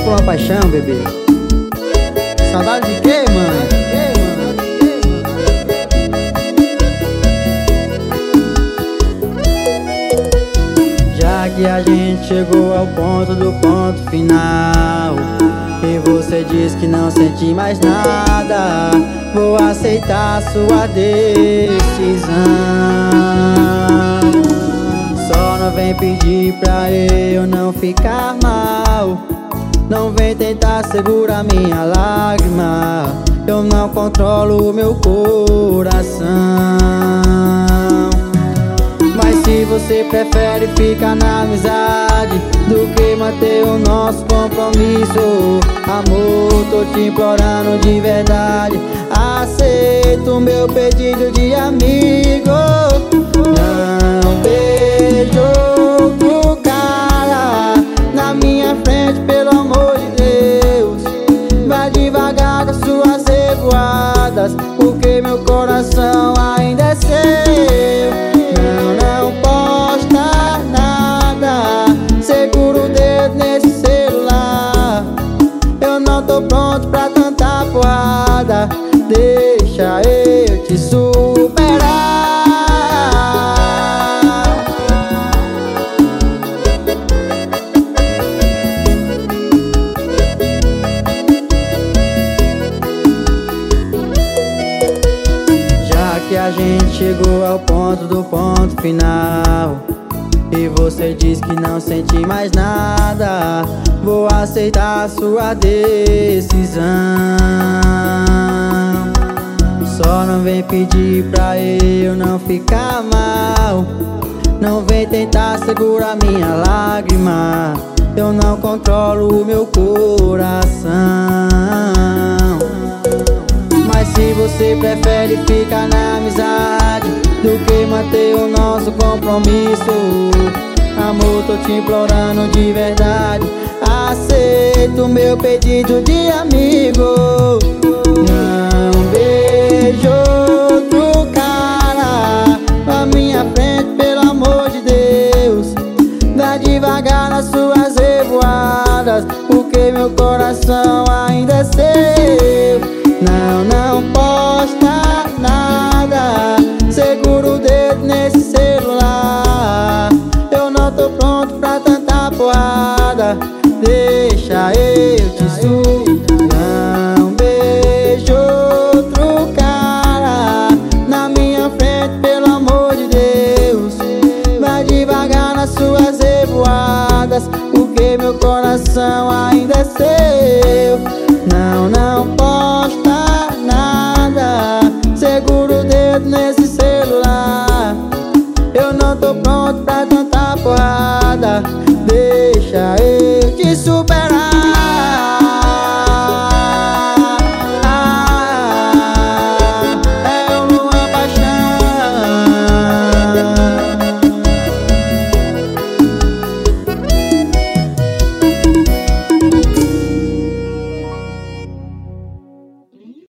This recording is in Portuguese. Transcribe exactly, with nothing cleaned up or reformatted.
por uma paixão, bebê. Saudade de quê, mãe? Já que a gente chegou ao ponto do ponto final e você diz que não sente mais nada, vou aceitar sua decisão. Só não vem pedir pra eu não ficar mal, não vem tentar segurar minha lágrima. Eu não controlo o meu coração. Mas se você prefere ficar na amizade do que manter o nosso compromisso, amor, tô te implorando de verdade, aceita o meu pedido de amigo. Não vejo outro cara na minha frente, pelo amor de Deus. Vai devagar com suas revoadas, porque meu coração ainda é seu. Não, não posta nada, segura o dedo nesse celular. Eu não tô pronto pra tanta porrada, deixa eu te superar. Já que a gente chegou ao ponto do ponto final e você diz que não sente mais nada, vou aceitar sua decisão. Só não vem pedir pra eu não ficar mal, não vem tentar segurar minha lágrima. Eu não controlo o meu coração. Mas se você prefere ficar na amizade do que manter o nosso compromisso, amor, tô te implorando de verdade, aceita o meu pedido de amigo. Não vejo outro cara na minha frente, pelo amor de Deus. Vai devagar nas suas revoadas, porque meu coração ainda é seu. Não, não posta nada, segura o dedo nesse celular. Eu não tô pronto pra tanta porrada, deixa eu te superar. Não vejo outro cara na minha frente, pelo amor de Deus. Vai devagar nas suas revoadas, porque meu coração ainda é seu. Não, não